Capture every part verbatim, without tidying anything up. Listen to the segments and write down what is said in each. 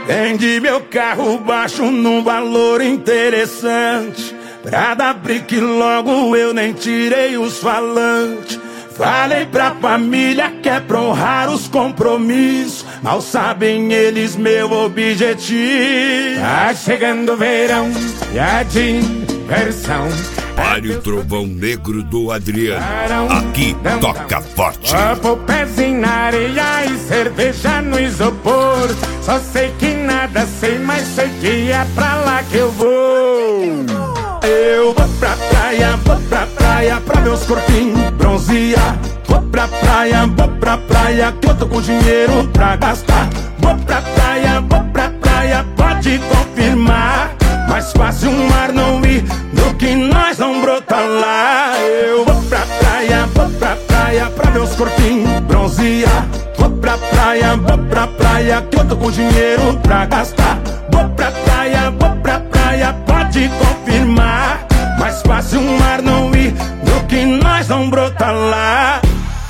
Vendi meu carro baixo num valor interessante. Pra dar brique logo eu nem tirei os falantes. Falei pra família que é pra honrar os compromissos. Mal sabem eles meu objetivo. Tá chegando o verão e a diversão. Pare o trovão negro do Adriano. Aqui toca forte. Copo, pezinho na areia e cerveja no isopor. Só sei que nada sei, mas sei que é pra lá que eu vou. Eu vou pra praia, vou pra praia, pra meus corpinhos bronzear. Vou pra praia, vou pra praia, que eu tô com dinheiro pra gastar. Vou pra praia, vou pra praia, pode confirmar. Mais fácil um mar não ir do que nós não brota lá. Eu vou pra praia, vou pra praia, pra meus corpinhos bronzear. Vou pra praia, vou pra praia, que eu tô com dinheiro pra gastar. Vou pra praia, vou pra praia, pode confirmar. Mais fácil um mar não ir do que nós não brota lá.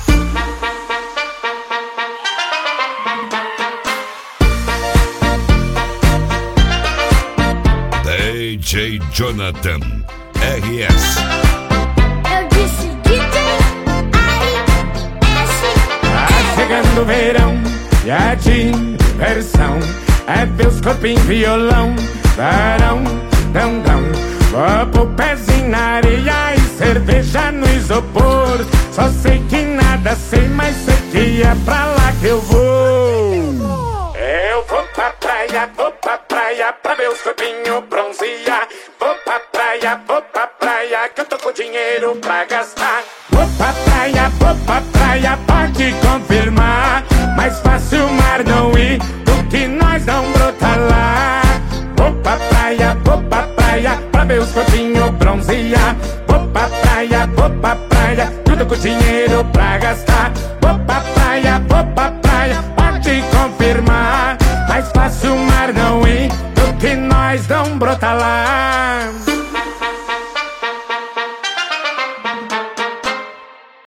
D J Jonathan R S. Eu disse D J R S. Tá chegando o verão e a diversão é ver os corpinhos violão. Darão, dão, dão. Vou pro pezinho na areia e cerveja no isopor. Só sei que nada sei, mas sei que é pra lá que eu vou. Eu vou pra praia, vou pra praia, pra meus corpinhos bronzear. Vou pra praia, vou pra praia, que eu tô com dinheiro pra gastar. Vou pra praia, vou pra praia, pode confirmar. Mais fácil o mar não ir do que nós não brota lá. Vou pra praia, vou pra praia, pra meus corpinhos bronzear. Vou pra praia, vou pra praia, tudo com dinheiro pra gastar. Vou pra praia, vou pra praia, pode confirmar. Mais fácil o mar não ir do que nós não brota lá.